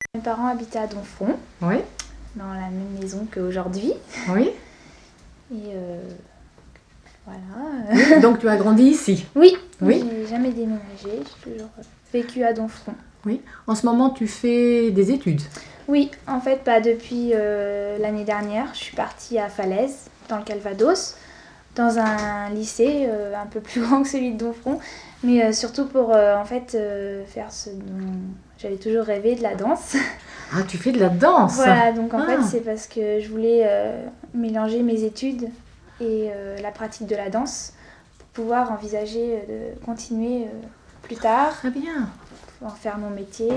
Mes parents habitaient à Domfront, Oui. dans la même maison qu'aujourd'hui. Oui. Et voilà. Oui. Donc tu as grandi ici. Oui, Oui. j'ai jamais déménagé, j'ai toujours vécu à Domfront. Oui. En ce moment, tu fais des études. Oui, en fait, depuis l'année dernière, je suis partie à Falaise, dans le Calvados, dans un lycée un peu plus grand que celui de Domfront, mais surtout pour faire ce dont j'avais toujours rêvé, de la danse. Ah, tu fais de la danse. Voilà, donc en fait, Ah. c'est parce que je voulais mélanger mes études et la pratique de la danse pour pouvoir envisager de continuer plus tard, Très bien. en faire mon métier.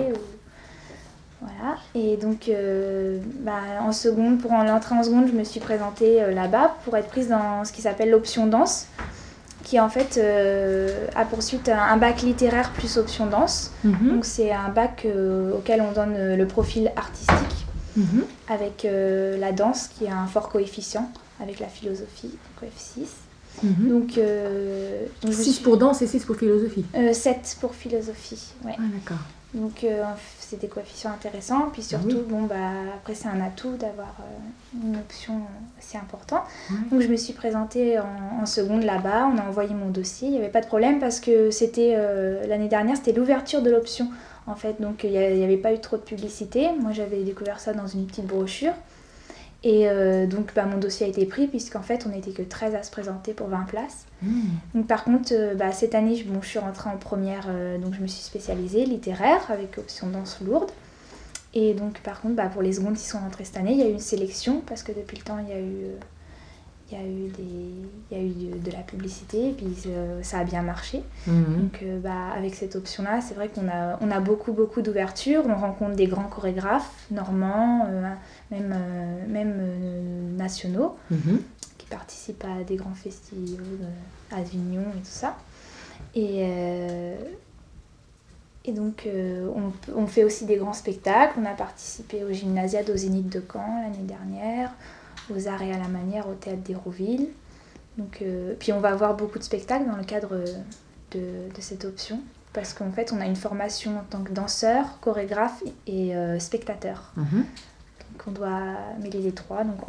Voilà. Et donc, en seconde, pour l'entrée en seconde, je me suis présentée là-bas pour être prise dans ce qui s'appelle l'option danse, qui en fait a pour suite un bac littéraire plus option danse. Donc c'est un bac auquel on donne le profil artistique avec la danse qui a un fort coefficient, avec la philosophie, coef 6. Donc 6 pour danse et 6 pour philosophie. 7 pour philosophie, ouais. Ah, d'accord. Donc c'est des coefficients intéressants, puis surtout après c'est un atout d'avoir une option aussi importante. Donc je me suis présentée en seconde là-bas, on a envoyé mon dossier, il n'y avait pas de problème parce que c'était l'année dernière, c'était l'ouverture de l'option en fait, donc il n'y avait pas eu trop de publicité. Moi j'avais découvert ça dans une petite brochure. Et donc mon dossier a été pris puisqu'en fait on n'était que 13 à se présenter pour 20 places. Donc par contre cette année je suis rentrée en première, donc je me suis spécialisée littéraire avec option danse lourde. Et donc par contre pour les secondes qui sont rentrées cette année, il y a eu une sélection parce que depuis le temps il y a eu de la publicité et puis ça a bien marché. Donc avec cette option-là, c'est vrai qu'on a beaucoup d'ouverture, on rencontre des grands chorégraphes normands, même nationaux, qui participent à des grands festivals, à Avignon et tout ça. Et donc on fait aussi des grands spectacles, on a participé au Gymnasiade au Zénith de Caen l'année dernière, aux Arts et à la Manière au Théâtre d'Hérouville. Donc, puis on va avoir beaucoup de spectacles dans le cadre de cette option, parce qu'en fait on a une formation en tant que danseur, chorégraphe et spectateur. Donc on doit mêler les trois. Donc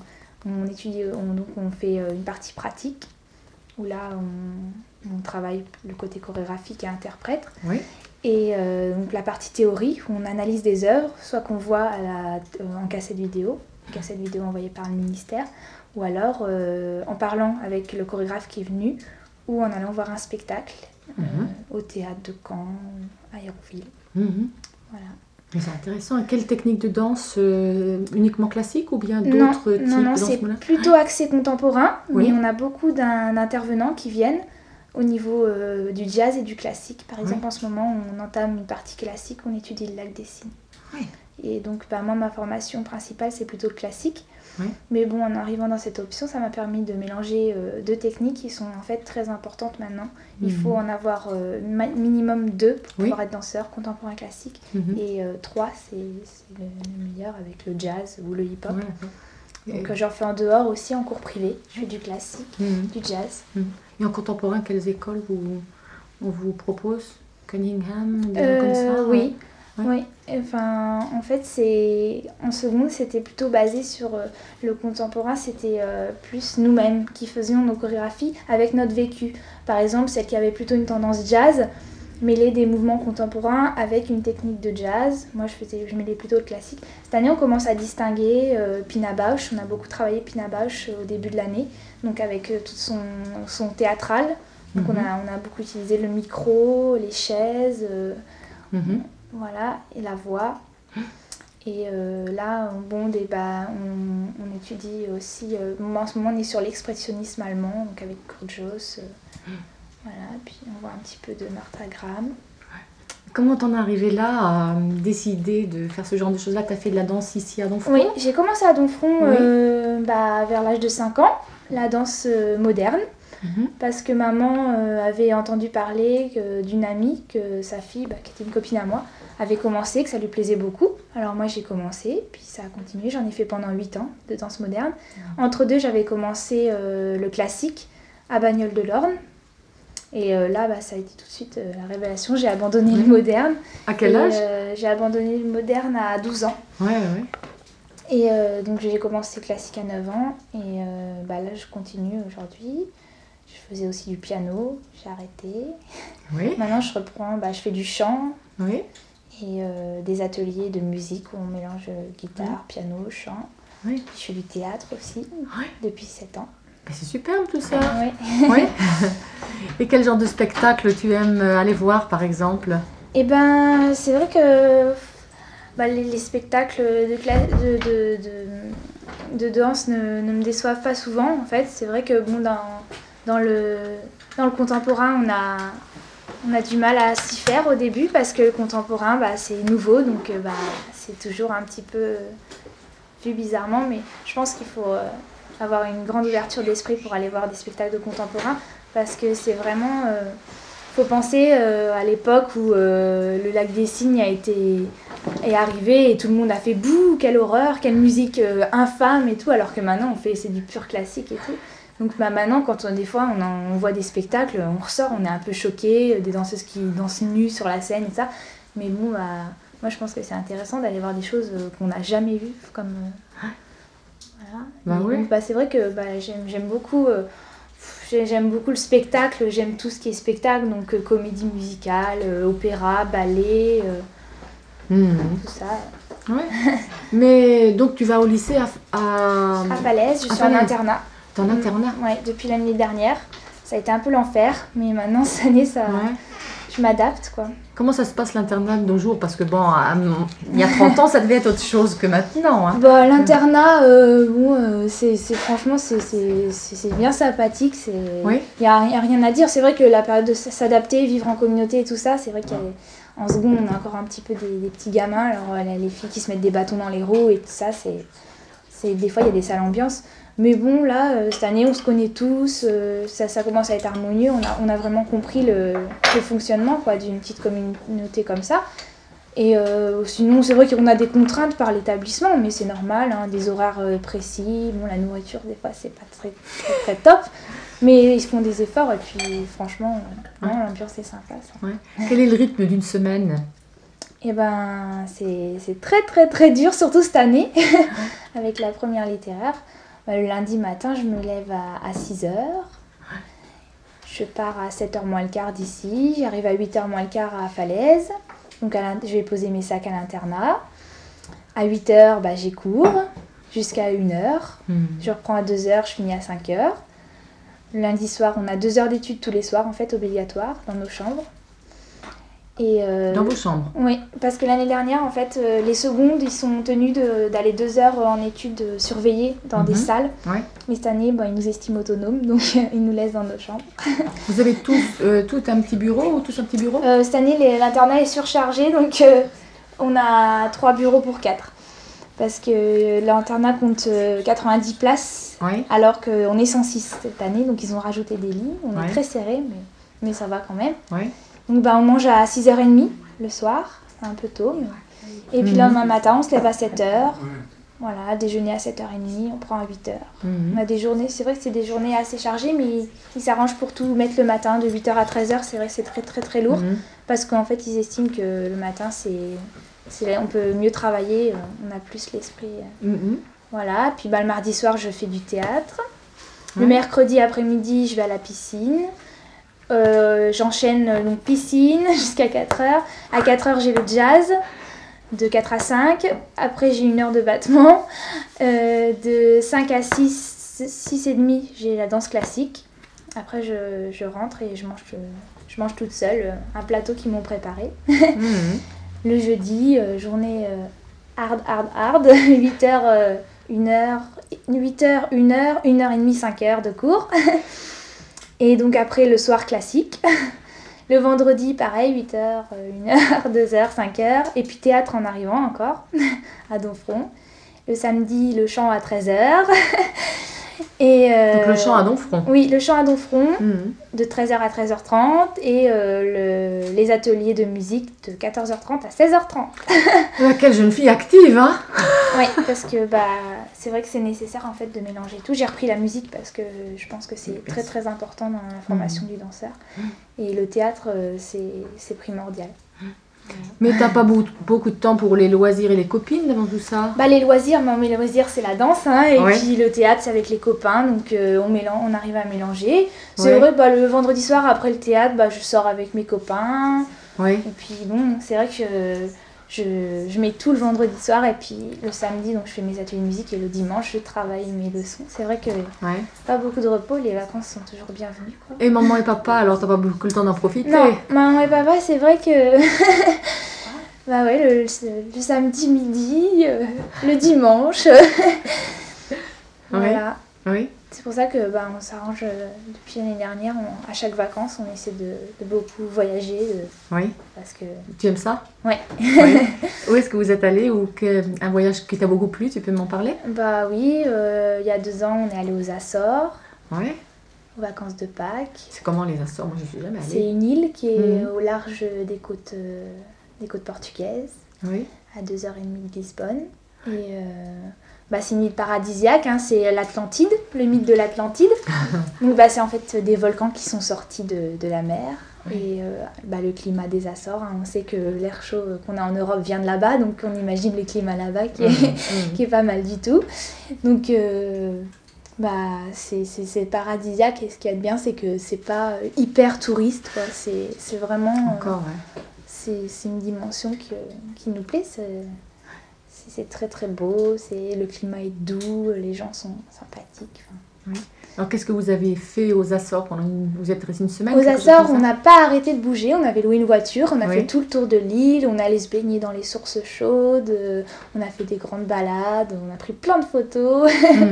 on fait une partie pratique, où là on travaille le côté chorégraphique et interprète. Oui. Et donc la partie théorie, où on analyse des œuvres, soit qu'on voit en cassette vidéo envoyée par le ministère, ou alors en parlant avec le chorégraphe qui est venu, ou en allant voir un spectacle au théâtre de Caen, à Hérouville. Voilà. C'est intéressant. Et quelle technique de danse uniquement classique ou bien d'autres types Non, de danse? c'est plutôt axé contemporain, Oui. mais on a beaucoup d'intervenants qui viennent au niveau du jazz et du classique. Par exemple, en ce moment, on entame une partie classique, on étudie le lac des Cygnes. Oui. Et donc, moi, ma formation principale, c'est plutôt le classique. Oui. Mais bon, en arrivant dans cette option, ça m'a permis de mélanger deux techniques qui sont en fait très importantes maintenant. Il faut en avoir minimum 2 pour pouvoir être danseur, contemporain classique. Et 3, c'est le meilleur avec le jazz ou le hip-hop. Donc j'en fais en dehors aussi, en cours privé. Je fais du classique, du jazz. Et en contemporain, quelles écoles on vous propose? Cunningham, des gens comme ça? Oui. Enfin, en fait, en seconde, c'était plutôt basé sur le contemporain. C'était plus nous-mêmes qui faisions nos chorégraphies avec notre vécu. Par exemple, celle qui avait plutôt une tendance jazz, mêler des mouvements contemporains avec une technique de jazz. Moi, je mêlais plutôt le classique. Cette année, on commence à distinguer Pina Bausch. On a beaucoup travaillé Pina Bausch au début de l'année, donc avec tout son théâtral. Donc on a beaucoup utilisé le micro, les chaises, voilà, et la voix. Et là, on étudie aussi. En ce moment, on est sur l'expressionnisme allemand, donc avec Kurt Jooss. Voilà, puis on voit un petit peu de Martha Graham. Comment t'en es arrivée là à décider de faire ce genre de choses-là? T'as fait de la danse ici à Domfront? Oui, j'ai commencé à Domfront vers l'âge de 5 ans, la danse moderne. Parce que maman avait entendu parler d'une amie que sa fille, qui était une copine à moi, avait commencé, que ça lui plaisait beaucoup. Alors moi j'ai commencé, puis ça a continué, j'en ai fait pendant 8 ans de danse moderne. Entre deux, j'avais commencé le classique à Bagnoles de l'Orne. Et là, ça a été tout de suite la révélation. J'ai abandonné le moderne. À quel âge? J'ai abandonné le moderne à 12 ans. Ouais. Et donc j'ai commencé classique à 9 ans. Et là, je continue aujourd'hui. Je faisais aussi du piano. J'ai arrêté. Oui. Maintenant, je reprends. Je fais du chant. Oui. Et des ateliers de musique où on mélange guitare, piano, chant. Oui. Puis je fais du théâtre aussi depuis 7 ans. C'est superbe tout ça. Oui. Oui. Et quel genre de spectacle tu aimes aller voir par exemple? Eh c'est vrai que les spectacles de danse ne me déçoivent pas souvent en fait. C'est vrai que dans le contemporain on a du mal à s'y faire au début parce que le contemporain c'est nouveau donc c'est toujours un petit peu vu bizarrement, mais je pense qu'il faut avoir une grande ouverture d'esprit pour aller voir des spectacles de contemporain parce que c'est vraiment faut penser à l'époque où le Lac des Cygnes est arrivé et tout le monde a fait bouh, quelle horreur, quelle musique infâme et tout, alors que maintenant c'est du pur classique et tout. Donc maintenant, quand des fois on voit des spectacles, on ressort, on est un peu choqué, des danseuses qui dansent nues sur la scène et ça. Mais bon, moi je pense que c'est intéressant d'aller voir des choses qu'on n'a jamais vues, comme voilà. Oui. Donc, c'est vrai que j'aime beaucoup. J'aime beaucoup le spectacle, j'aime tout ce qui est spectacle, donc comédie musicale, opéra, ballet, tout ça. Ouais. Mais donc tu vas au lycée à Falaise, je suis en internat. T'es en internat? Ouais, depuis l'année dernière. Ça a été un peu l'enfer, mais maintenant cette année, je m'adapte quoi. Comment ça se passe l'internat de nos jours? Parce que il y a 30 ans, ça devait être autre chose que maintenant. Hein. L'internat, franchement, c'est bien sympathique. Oui. Il n'y a rien à dire. C'est vrai que la période de s'adapter, vivre en communauté et tout ça, c'est vrai qu'en seconde, on a encore un petit peu des petits gamins. Alors, les filles qui se mettent des bâtons dans les roues et tout ça, des fois, il y a des sales ambiances. Mais bon, là, cette année, on se connaît tous, ça commence à être harmonieux. On a vraiment compris le fonctionnement d'une petite communauté comme ça. Et sinon, c'est vrai qu'on a des contraintes par l'établissement, mais c'est normal, des horaires précis. Bon, la nourriture, des fois, c'est pas très, très, très top. Mais ils font des efforts et puis, franchement, l'ambiance est sympa. Ça. Ouais. Quel est le rythme d'une semaine? C'est très, très, très dur, surtout cette année, avec la première littéraire. Le lundi matin, je me lève à 6h. Je pars à 7h moins le quart d'ici. J'arrive à 8h moins le quart à Falaise. Donc je vais poser mes sacs à l'internat. À 8h, j'ai cours jusqu'à 1h. Je reprends à 2h, je finis à 5h. Le lundi soir, on a 2 heures d'études tous les soirs, en fait, obligatoires, dans nos chambres. Et dans vos chambres? Oui, parce que l'année dernière, en fait, les secondes, ils sont tenus d'aller 2 heures en études surveillées dans des salles. Ouais. Mais cette année, ils nous estiment autonomes, donc ils nous laissent dans nos chambres. Vous avez tous un petit bureau ou tous un petit bureau? Cette année, l'internat est surchargé, donc on a 3 bureaux pour 4. Parce que l'internat compte 90 places, alors qu'on est 106 cette année, donc ils ont rajouté des lits. On est très serré, mais ça va quand même. Ouais. Donc on mange à 6h30 le soir, c'est un peu tôt. Mais... Et puis le lendemain matin, on se lève à 7h. Voilà, déjeuner à 7h30, on prend à 8h. On a des journées, c'est vrai que c'est des journées assez chargées, mais ils s'arrangent pour tout mettre le matin, de 8h à 13h, c'est vrai que c'est très très très lourd. Parce qu'en fait, ils estiment que le matin, on peut mieux travailler, on a plus l'esprit. Voilà, puis le mardi soir, je fais du théâtre. Le mercredi après-midi, je vais à la piscine. J'enchaîne donc piscine jusqu'à 4h. À 4h, j'ai le jazz de 4 à 5. Après, j'ai 1 heure de battement. De 5 à 6h30, j'ai la danse classique. Après, je rentre et je mange toute seule un plateau qu'ils m'ont préparé. Le jeudi, journée hard, 8h, 1h, 8h, 1h, 1h30, 5h de cours. Et donc après, le soir classique. Le vendredi, pareil, 8h, 1h, 2h, 5h. Et puis théâtre en arrivant encore, à Donfront. Le samedi, le chant à 13h. Et, donc le chant à Domfront. Oui, le chant à Domfront, de 13h à 13h30, et les ateliers de musique de 14h30 à 16h30. Quelle jeune fille active, hein. Oui, parce que c'est vrai que c'est nécessaire en fait de mélanger tout. J'ai repris la musique parce que je pense que c'est très très important dans la formation du danseur. Et le théâtre, c'est primordial. Mais t'as pas beaucoup de temps pour les loisirs et les copines devant tout ça? Les loisirs, mes loisirs c'est la danse, hein, et puis le théâtre c'est avec les copains, donc on arrive à mélanger. C'est vrai, le vendredi soir après le théâtre, je sors avec mes copains. Et puis bon, c'est vrai que je mets tout le vendredi soir, et puis le samedi donc je fais mes ateliers de musique, et le dimanche je travaille mes leçons. C'est vrai que pas beaucoup de repos, les vacances sont toujours bienvenues, quoi. Et maman et papa, alors t'as pas beaucoup le temps d'en profiter? Non, maman et papa, c'est vrai que le samedi midi, le dimanche. Voilà. Oui. C'est pour ça que on s'arrange depuis l'année dernière. À chaque vacances, on essaie de beaucoup voyager. Parce que... Tu aimes ça? Oui. Où est-ce que vous êtes allé, ou un voyage qui t'a beaucoup plu? Tu peux m'en parler? Oui, il y a 2 ans, on est allé aux Açores. Aux vacances de Pâques. C'est comment les Açores? Moi, je suis jamais allée. C'est une île qui est au large des côtes portugaises. À 2h30 de Lisbonne. Et c'est une île paradisiaque, hein, c'est l'Atlantide, le mythe de l'Atlantide. Donc c'est en fait des volcans qui sont sortis de la mer. Et le climat des Açores, hein, on sait que l'air chaud qu'on a en Europe vient de là-bas, donc on imagine le climat là-bas qui est pas mal du tout. Donc c'est paradisiaque, et ce qu'il y a de bien, c'est que c'est pas hyper touriste, quoi. C'est vraiment... c'est une dimension qui nous plaît. C'est très très beau, le climat est doux, les gens sont sympathiques. Alors qu'est-ce que vous avez fait aux Açores pendant vous êtes resté une semaine? Aux Açores, on n'a pas arrêté de bouger, on avait loué une voiture, on a fait tout le tour de l'île, on allait se baigner dans les sources chaudes, on a fait des grandes balades, on a pris plein de photos.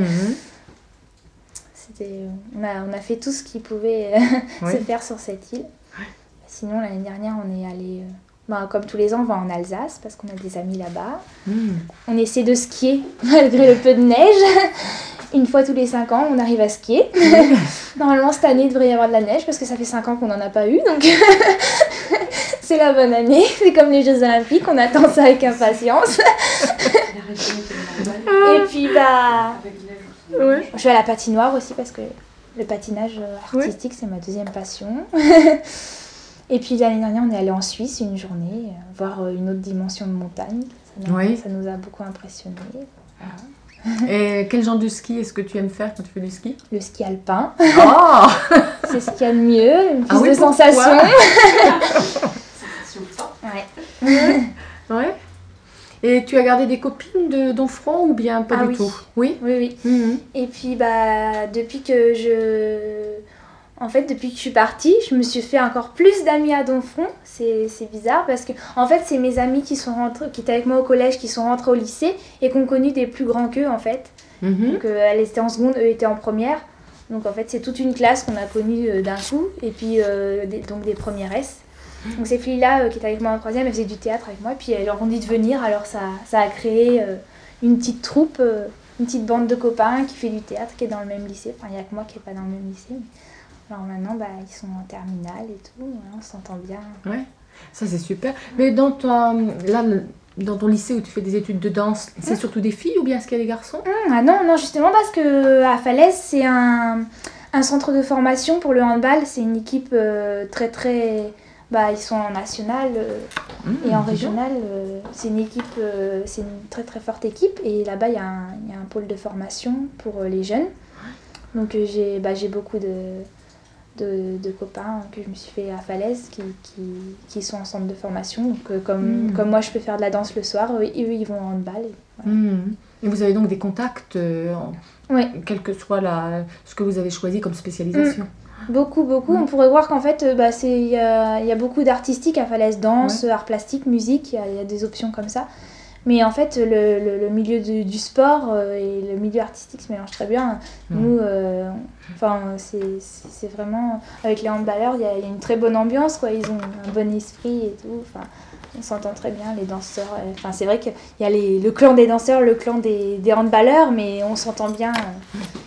On a fait tout ce qui pouvait se faire sur cette île. Sinon, l'année dernière, on est allé... comme tous les ans, on va en Alsace parce qu'on a des amis là-bas. On essaie de skier malgré le peu de neige. Une fois tous les 5 ans, on arrive à skier. Normalement, cette année, il devrait y avoir de la neige parce que ça fait 5 ans qu'on n'en a pas eu. Donc, c'est la bonne année. C'est comme les Jeux Olympiques, on attend ça avec impatience. Et puis, je vais à la patinoire aussi parce que le patinage artistique, c'est ma deuxième passion. Et puis l'année dernière, on est allé en Suisse une journée, voir une autre dimension de montagne. Ça nous a beaucoup impressionnés. Et quel genre de ski est-ce que tu aimes faire quand tu fais du ski? Le ski alpin. Oh C'est ce qu'il y a de mieux, une piste de sensation. Et tu as gardé des copines de Domfront ou bien pas du tout? Oui. Et puis depuis que je suis partie, je me suis fait encore plus d'amis à Domfront. C'est bizarre parce que en fait, c'est mes amis qui étaient avec moi au collège, qui sont rentrés au lycée et qui ont connu des plus grands qu'eux en fait. Donc elles étaient en seconde, eux étaient en première. Donc en fait, c'est toute une classe qu'on a connue d'un coup, et puis donc des premières S. Donc ces filles-là qui étaient avec moi en troisième, elles faisaient du théâtre avec moi, et puis elles leur ont dit de venir, alors ça a créé une petite troupe, une petite bande de copains qui fait du théâtre, qui est dans le même lycée. Enfin, il n'y a que moi qui n'est pas dans le même lycée. Alors maintenant, ils sont en terminale et tout, on s'entend bien. Ça c'est super. Mais dans ton lycée où tu fais des études de danse, c'est surtout des filles ou bien est-ce qu'il y a des garçons? Non, justement parce qu'à Falaise, c'est un centre de formation pour le handball. C'est une équipe très très... ils sont en national et en régional. C'est une équipe, c'est une très très forte équipe. Et là-bas, il y a un pôle de formation pour les jeunes. Donc j'ai beaucoup de copains que je me suis fait à Falaise qui sont en centre de formation. Donc comme moi je peux faire de la danse le soir, eux ils vont en handball. Et vous avez donc des contacts, quel que soit ce que vous avez choisi comme spécialisation? Beaucoup. On pourrait voir qu'en fait, il y a beaucoup d'artistique à Falaise, danse, art plastique, musique, il y a des options comme ça. Mais en fait, le milieu du sport et le milieu artistique se mélangent très bien. Nous, c'est vraiment... Avec les handballeurs, il y a une très bonne ambiance, quoi. Ils ont un bon esprit et tout. Enfin, on s'entend très bien, les danseurs. C'est vrai qu'il y a le clan des danseurs, le clan des handballeurs, mais on s'entend bien.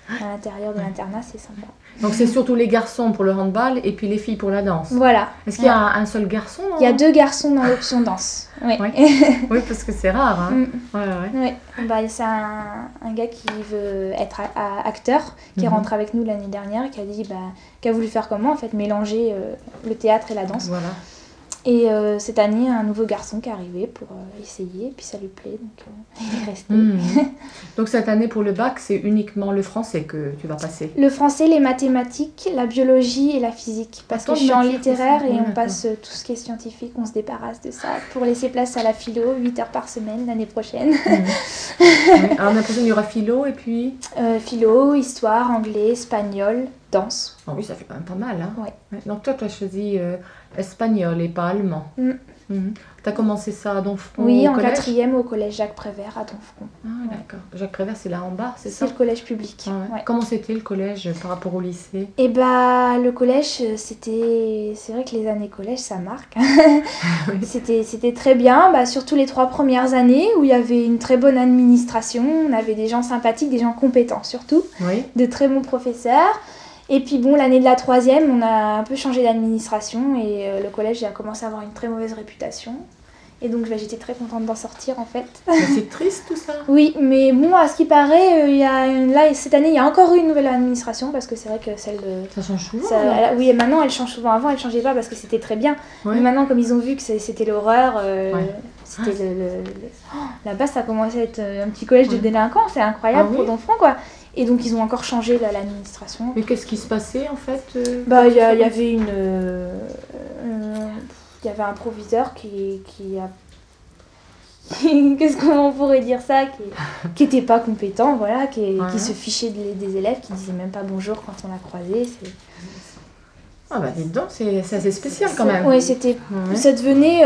à l'intérieur de l'internat, c'est sympa. Donc c'est surtout les garçons pour le handball et puis les filles pour la danse. Voilà. Est-ce qu'il y a un seul garçon? Il y a 2 garçons dans l'option danse. Oui. Oui, parce que c'est rare. Hein. Ouais. Bah, c'est un gars qui veut être acteur, qui est rentré avec nous l'année dernière, qui a dit, qui a voulu faire comment en fait, mélanger le théâtre et la danse. Voilà. Et cette année, un nouveau garçon qui est arrivé pour essayer, puis ça lui plaît, donc il est resté. Donc cette année pour le bac, c'est uniquement le français que tu vas passer? Le français, les mathématiques, la biologie et la physique. Parce que je suis en littéraire et on passe tout ce qui est scientifique, on se débarrasse de ça pour laisser place à la philo, 8 heures par semaine l'année prochaine. Alors l'année prochaine, il y aura philo et puis philo, histoire, anglais, espagnol, danse. Oh oui, ça fait quand même pas mal. Hein. Ouais. Donc toi, tu as choisi espagnol et pas allemand. Tu as commencé ça à Donfront? Oui, au en collège? 4e au collège Jacques Prévert à Donfront. Ah, d'accord. Jacques Prévert, c'est là en bas, c'est ça? C'est le collège public. Ouais. Comment c'était le collège par rapport au lycée? Et le collège, c'est vrai que les années collège, ça marque. Oui. C'était très bien, surtout les 3 premières années où il y avait une très bonne administration, on avait des gens sympathiques, des gens compétents surtout, de très bons professeurs. Et puis l'année de la 3e, on a un peu changé d'administration et le collège a commencé à avoir une très mauvaise réputation. Et donc j'étais très contente d'en sortir en fait. C'est triste tout ça. Oui, mais à ce qui paraît, là, cette année, il y a encore eu une nouvelle administration parce que c'est vrai que celle de... Ça change souvent. Oui, et maintenant elle change souvent. Avant elle changeait pas parce que c'était très bien. Mais maintenant, comme ils ont vu que c'était l'horreur, c'était là-bas ça commençait à être un petit collège de délinquants, c'est incroyable pour Donfront quoi. Et donc ils ont encore changé l'administration. Mais qu'est-ce qui se passait en fait Il y avait il y avait un proviseur qui a qu'est-ce qu'on pourrait dire ça, qui était pas compétent, voilà, qui se fichait des élèves, qui disait même pas bonjour quand on l'a croisé. Ah dis donc, c'est assez spécial quand même. Oui, ça devenait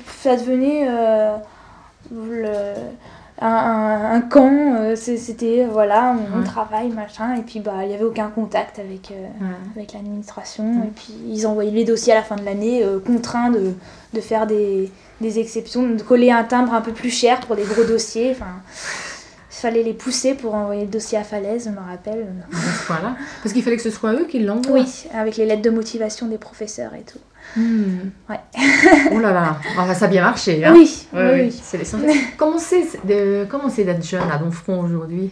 un camp, c'était on travaille machin, et puis il y avait aucun contact avec l'administration, et puis ils envoyaient les dossiers à la fin de l'année, contraints de faire des exceptions, de coller un timbre un peu plus cher pour des gros dossiers, il fallait les pousser pour envoyer le dossier à Falaise, je me rappelle. Voilà. Parce qu'il fallait que ce soit eux qui l'envoient. Oui, avec les lettres de motivation des professeurs et tout. Ouais. Oh là là, ça a bien marché. Hein. Oui. C'est l'essentiel. Comment c'est d'être jeune à Donfront aujourd'hui?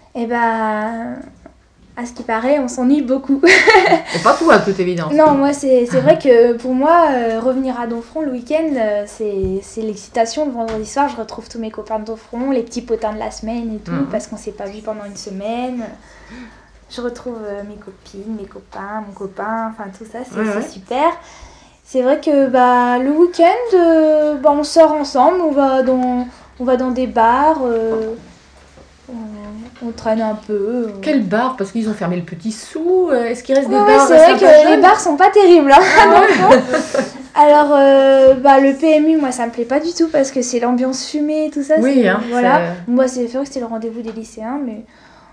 À ce qui paraît, on s'ennuie beaucoup. Et pas toi, à toute évidence. Non, moi, c'est vrai que pour moi, revenir à Donfront le week-end, c'est l'excitation. Le vendredi soir, je retrouve tous mes copains de Donfront, les petits potins de la semaine et tout, parce qu'on s'est pas vu pendant une semaine. Je retrouve mes copines, mes copains, mon copain, enfin tout ça, c'est super. C'est vrai que le week-end, on sort ensemble, on va dans des bars. On traîne un peu. Quel bar? Parce qu'ils ont fermé le Petit Sou. Est-ce qu'il reste des bars? C'est vrai que les bars sont pas terribles. Alors, le PMU, moi, ça me plaît pas du tout parce que c'est l'ambiance fumée et tout ça. Oui, voilà. Moi, c'est vrai que c'était le rendez-vous des lycéens, mais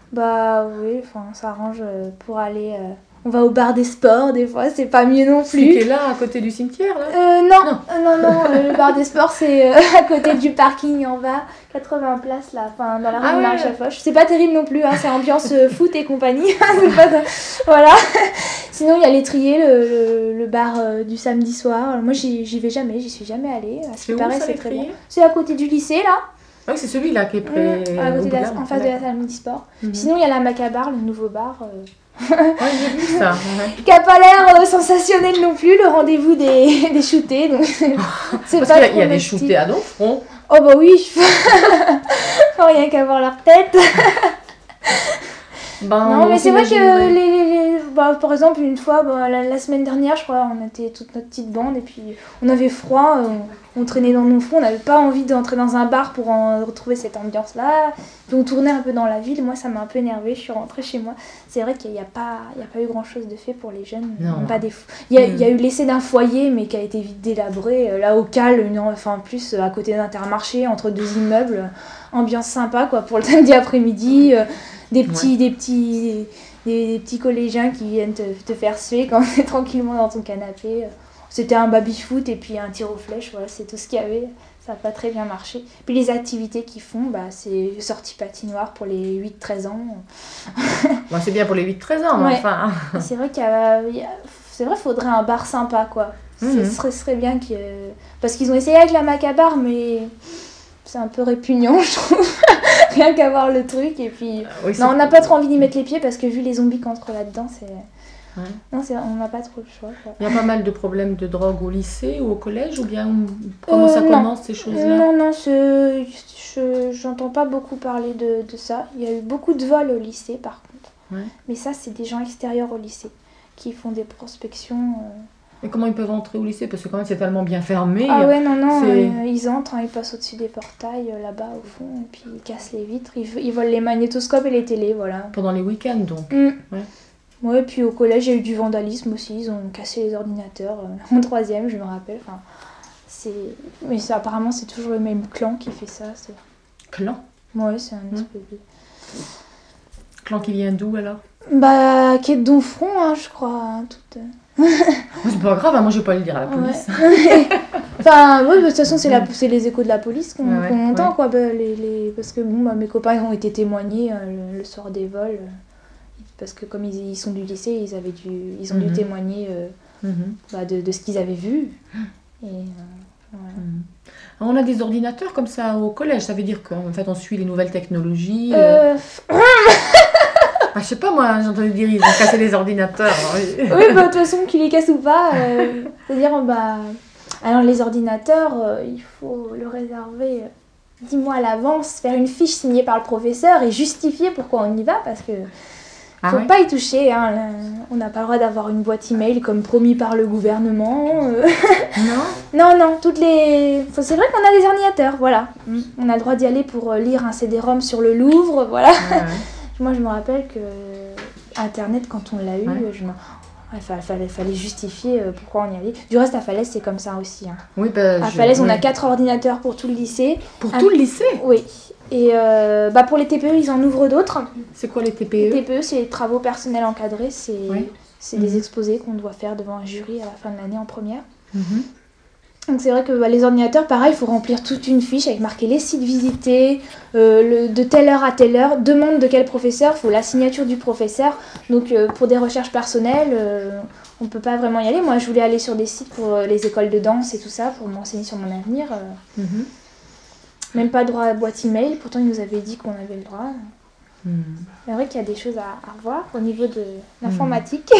ça arrange pour aller. On va au bar des sports, des fois, c'est pas mieux non plus. C'est là, à côté du cimetière, là? Non, le bar des sports, c'est à côté du parking en bas, 80 places, là, dans la rue de Maréchal-Foch. C'est pas terrible non plus, c'est ambiance foot et compagnie. Voilà. Sinon, il y a l'étrier, le bar du samedi soir. Alors, moi, j'y vais jamais, j'y suis jamais allée. C'est où, ça, c'est très bon. C'est à côté du lycée, là. Oui, c'est celui-là qui est près. En face de la salle multisport. Sinon, il y a la Macabar, le nouveau bar. J'ai vu ça. Qui a pas l'air sensationnel non plus, le rendez-vous des shootés. Donc c'est parce qu'il y a des shootés à Donfront. Oh bah oui, faut rien qu'à voir leur tête. Non, mais c'est vrai que par exemple, une fois, la semaine dernière, je crois, on était toute notre petite bande et puis on avait froid, on traînait dans nos fronts, on n'avait pas envie d'entrer dans un bar pour retrouver cette ambiance-là. Puis on tournait un peu dans la ville, moi ça m'a un peu énervée, je suis rentrée chez moi. C'est vrai qu'il n'y a pas eu grand-chose de fait pour les jeunes. Il y a eu l'essai d'un foyer, mais qui a été vite délabré. Là, au Cal, plus à côté d'Intermarché, entre 2 immeubles, ambiance sympa quoi, pour le samedi après-midi. Des petits collégiens qui viennent te faire suer quand tu es tranquillement dans ton canapé. C'était un baby-foot et puis un tir aux flèches, voilà, c'est tout ce qu'il y avait. ça n'a pas très bien marché. Puis les activités qu'ils font, c'est sortie patinoire pour les 8-13 ans. Bon, c'est bien pour les 8-13 ans, mais Ouais. enfin... C'est vrai c'est vrai, faudrait un bar sympa, quoi. Ce serait bien que... Parce qu'ils ont essayé avec la Macabar, mais c'est un peu répugnant, je trouve. Rien qu'à voir le truc, et puis... Oui, non, on n'a pas trop envie d'y mettre les pieds, parce que vu les zombies qui entrent là-dedans, c'est... Ouais. Non, on n'a pas trop le choix, quoi. Il y a pas mal de problèmes de drogue au lycée ou au collège, ou bien comment ça commence, ces choses-là? Non, j'entends pas beaucoup parler de ça. Il y a eu beaucoup de vols au lycée, par contre. Ouais. Mais ça, c'est des gens extérieurs au lycée qui font des prospections. Et comment ils peuvent entrer au lycée? Parce que quand même, c'est tellement bien fermé. Ah ouais, non, ils entrent, ils passent au-dessus des portails, là-bas, au fond, et puis ils cassent les vitres. Ils volent les magnétoscopes et les télés, voilà. Pendant les week-ends, donc. Ouais. Ouais, puis au collège, il y a eu du vandalisme aussi. Ils ont cassé les ordinateurs en 3e, je me rappelle. Enfin, mais apparemment, c'est toujours le même clan qui fait ça. Clan? Ouais, c'est un espèce de... Clan qui vient d'où, alors? Qui est de Donfront, hein, je crois. C'est pas grave, moi je vais pas le dire à la police. Ouais. Enfin, oui, de toute façon, c'est les échos de la police qu'on entend, quoi. Parce que mes copains ils ont été témoignés le soir des vols. Parce que comme ils sont du lycée, ils ont dû témoigner de ce qu'ils avaient vu. Et, voilà. On a des ordinateurs comme ça au collège, ça veut dire qu'en fait on suit les nouvelles technologies. Je sais pas, moi j'ai entendu dire ils ont cassé les ordinateurs. Oui, de toute façon, qu'ils les cassent ou pas, c'est-à-dire, alors les ordinateurs, il faut le réserver 10 mois à l'avance, faire une fiche signée par le professeur et justifier pourquoi on y va, parce que faut pas y toucher, hein. On n'a pas le droit d'avoir une boîte email comme promis par le gouvernement. Non, c'est vrai qu'on a des ordinateurs, voilà. On a le droit d'y aller pour lire un CD-ROM sur le Louvre, voilà. Moi, je me rappelle que Internet, quand on l'a eu, fallait justifier pourquoi on y allait. Du reste, à Falaise, c'est comme ça aussi. Hein. Oui, à Falaise, on a 4 ordinateurs pour tout le lycée. Pour tout le lycée? Oui. Et pour les TPE, ils en ouvrent d'autres. C'est quoi les TPE? Les TPE, c'est les travaux personnels encadrés. C'est des exposés qu'on doit faire devant un jury à la fin de l'année en première. Donc c'est vrai que les ordinateurs, pareil, il faut remplir toute une fiche avec marqué les sites visités, de telle heure à telle heure, demande de quel professeur, il faut la signature du professeur. Donc pour des recherches personnelles, on ne peut pas vraiment y aller. Moi, je voulais aller sur des sites pour les écoles de danse et tout ça, pour m'enseigner sur mon avenir. Même pas droit à boîte email, pourtant ils nous avaient dit qu'on avait le droit. C'est vrai qu'il y a des choses à revoir au niveau de l'informatique.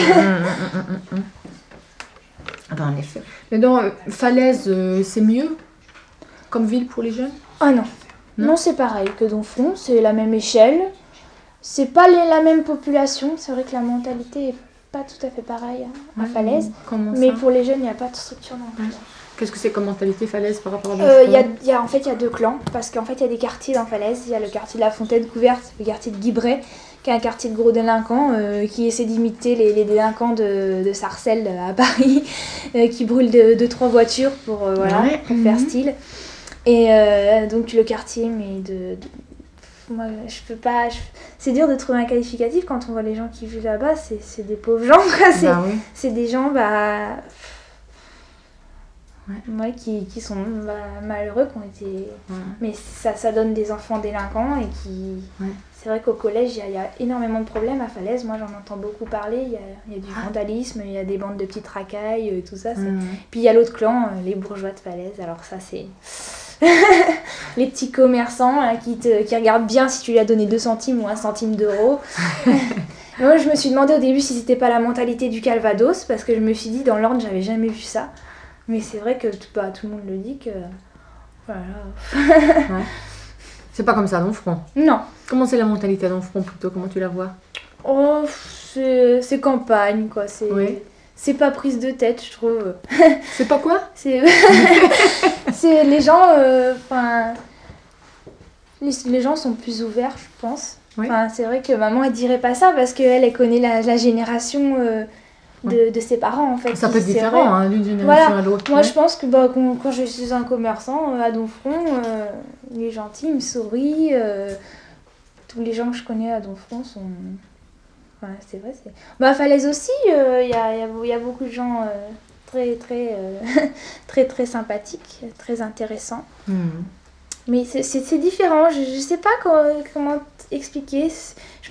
En effet. Mais donc, Falaise, c'est mieux comme ville pour les jeunes? Ah non. Non, c'est pareil que Donfront, c'est la même échelle. C'est pas la même population, c'est vrai que la mentalité est pas tout à fait pareille à Falaise. Mais pour les jeunes, il n'y a pas de structure non plus. Qu'est-ce que c'est comme mentalité Falaise par rapport à Donfront? En fait, il y a 2 clans, parce qu'en fait, il y a des quartiers dans Falaise. Il y a le quartier de la Fontaine Couverte, le quartier de Guibray, qui est un quartier de gros délinquants, qui essaie d'imiter les délinquants de Sarcelles à Paris, qui brûlent 2-3 voitures pour faire style. Et donc le quartier, mais moi, je peux pas... C'est dur de trouver un qualificatif quand on voit les gens qui vivent là-bas, c'est des pauvres gens, quoi. C'est des gens, qui sont malheureux, qui ont été... Mais ça donne des enfants délinquants et qui... C'est vrai qu'au collège, il y a énormément de problèmes à Falaise. Moi, j'en entends beaucoup parler. Il y a du vandalisme, il y a des bandes de petites racailles, tout ça. Puis il y a l'autre clan, les bourgeois de Falaise. Alors ça, c'est... les petits commerçants qui regardent bien si tu lui as donné 2 centimes ou 1 centime d'euro. Moi, je me suis demandé au début si c'était pas la mentalité du Calvados, parce que je me suis dit, dans l'Orne, j'avais jamais vu ça. Mais c'est vrai que tout le monde le dit que... Voilà. C'est pas comme ça à Donfront? Non. Comment c'est la mentalité à Donfront plutôt? Comment tu la vois? Oh, c'est campagne, quoi. C'est pas prise de tête, je trouve. C'est pas quoi? C'est les gens... les gens sont plus ouverts, je pense. C'est vrai que maman, elle dirait pas ça, parce qu'elle connaît la génération... de ses parents, en fait. Ça peut être différent d'une génération à l'autre. Moi, je pense que quand je suis un commerçant à Donfront, il est gentil, il me sourit. Tous les gens que je connais à Donfront sont... c'est vrai. À Falaise aussi, il y a beaucoup de gens très sympathique, très intéressant. Mais c'est différent, je ne sais pas comment expliquer.